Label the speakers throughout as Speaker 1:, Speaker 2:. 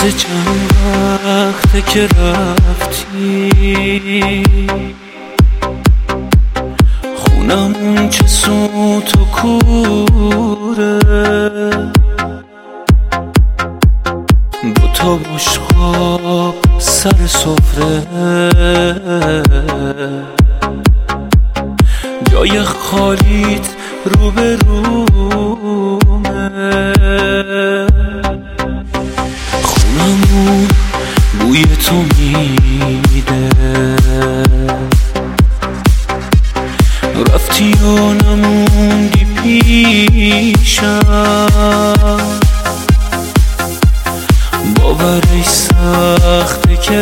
Speaker 1: چند وقته که رفتی، خونمون چه سوت و کوره، دوتا بشقاب سر سفره، جای خالیت رو به رومه، خونمون بوی تو میده، رفتی و نموندی پیشم، باورش سخته که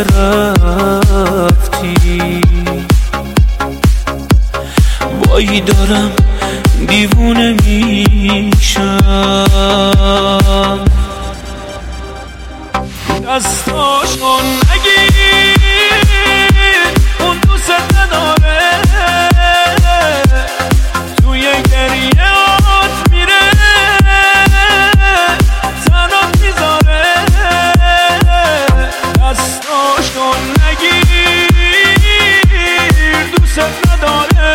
Speaker 1: رفتی، وای دارم دیوونه میشم. دستاشو نگیر، اون دوست نداره، توی گریهات میره، تنات میذاره. دستاشو نگیر، دوست نداره،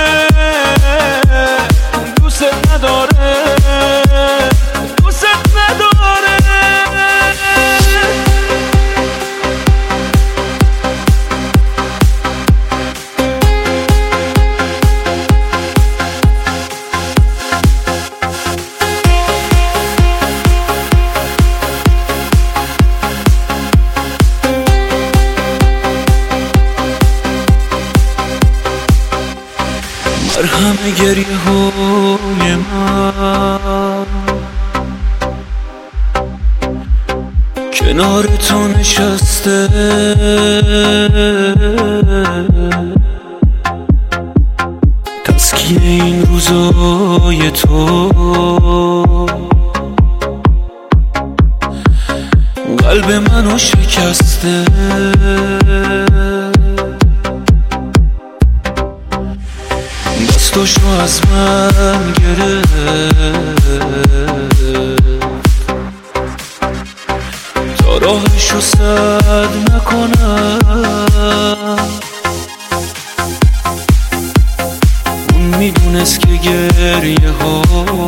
Speaker 1: دوست نداره، دوست نداره. مرهم گریه های من کنار تو نشسته، تسکین این روزای تو، قلب منو شکسته. دستاشو از من گرفت تا راهشو سد نکنم، اون میدونست که گریه ها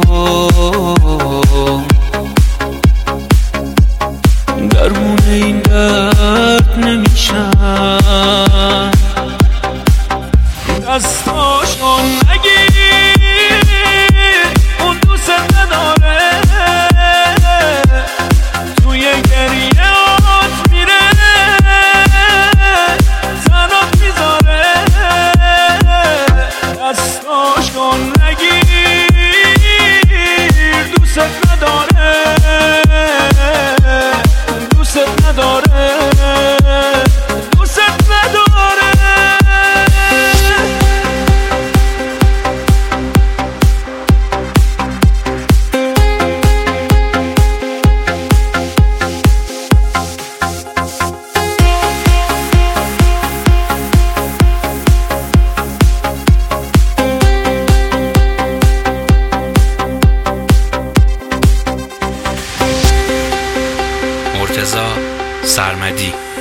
Speaker 1: درمون این درد نمیشن. دستاشو نگیر، اون دوست نداره، توی گریهات میره، تنات میذاره. دستاشو نگیر، دوست نداره، دوست نداره، دوست نداره.
Speaker 2: مرتضی سرمدی.